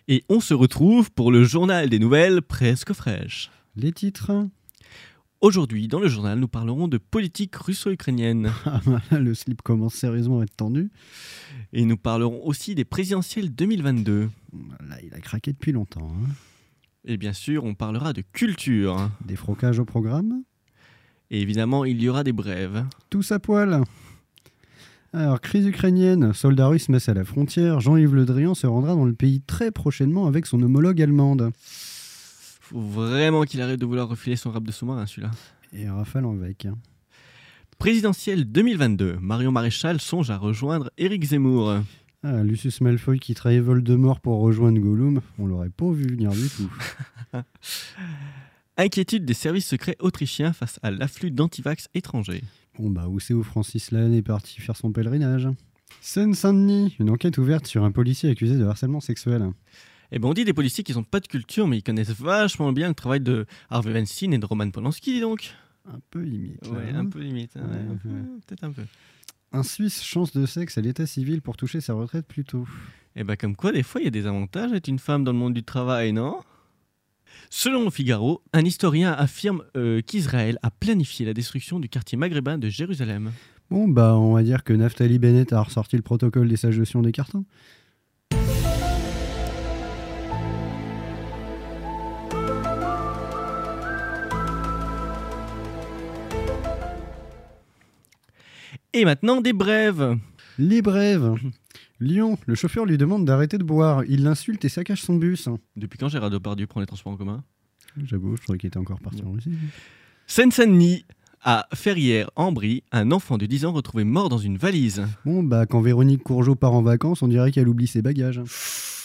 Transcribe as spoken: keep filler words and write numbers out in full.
Et on se retrouve pour le journal des nouvelles presque fraîches. Les titres. Aujourd'hui, dans le journal, nous parlerons de politique russo-ukrainienne. Ah bah là, le slip commence sérieusement à être tendu. Et nous parlerons aussi des présidentielles deux mille vingt-deux. Là, il a craqué depuis longtemps. Hein. Et bien sûr, on parlera de culture. Des frocages au programme. Et évidemment, il y aura des brèves. Tous à poil. Alors, crise ukrainienne, soldats russes massent à la frontière. Jean-Yves Le Drian se rendra dans le pays très prochainement avec son homologue allemande. Faut vraiment qu'il arrête de vouloir refiler son rap de sous-marin, celui-là. Et Rafale en vec. Hein. Présidentielle deux mille vingt-deux. Marion Maréchal songe à rejoindre Éric Zemmour. Ah, Lucius Malfoy qui trahit Voldemort pour rejoindre Gollum, on l'aurait pas vu venir du tout. Inquiétude des services secrets autrichiens face à l'afflux d'antivax étrangers. Bon bah où c'est où Francis Lalanne est parti faire son pèlerinage. Seine-Saint-Denis, une enquête ouverte sur un policier accusé de harcèlement sexuel. Et ben on dit des policiers qui n'ont pas de culture, mais ils connaissent vachement bien le travail de Harvey Weinstein et de Roman Polanski, dis donc. Un peu limite. Ouais, là, un hein. peu limite. Hein, Ouais, un peu, ouais. Peut-être un peu. Un Suisse chance de sexe à l'état civil pour toucher sa retraite plus tôt. Et ben comme quoi, des fois, il y a des avantages à être une femme dans le monde du travail, non ? Selon le Figaro, un historien affirme euh, qu'Israël a planifié la destruction du quartier maghrébin de Jérusalem. Bon bah on va dire que Naftali Bennett a ressorti le protocole des sages gestion des cartons. Et maintenant, des brèves. Les brèves. Lyon, le chauffeur lui demande d'arrêter de boire. Il l'insulte et saccage son bus. Depuis quand Gérard Depardieu prend les transports en commun ? J'avoue, je trouvais qu'il était encore parti en Russie. Seine-Saint-Denis, à Ferrières, en Brie, un enfant de dix ans retrouvé mort dans une valise. Bon bah quand Véronique Courgeot part en vacances, on dirait qu'elle oublie ses bagages.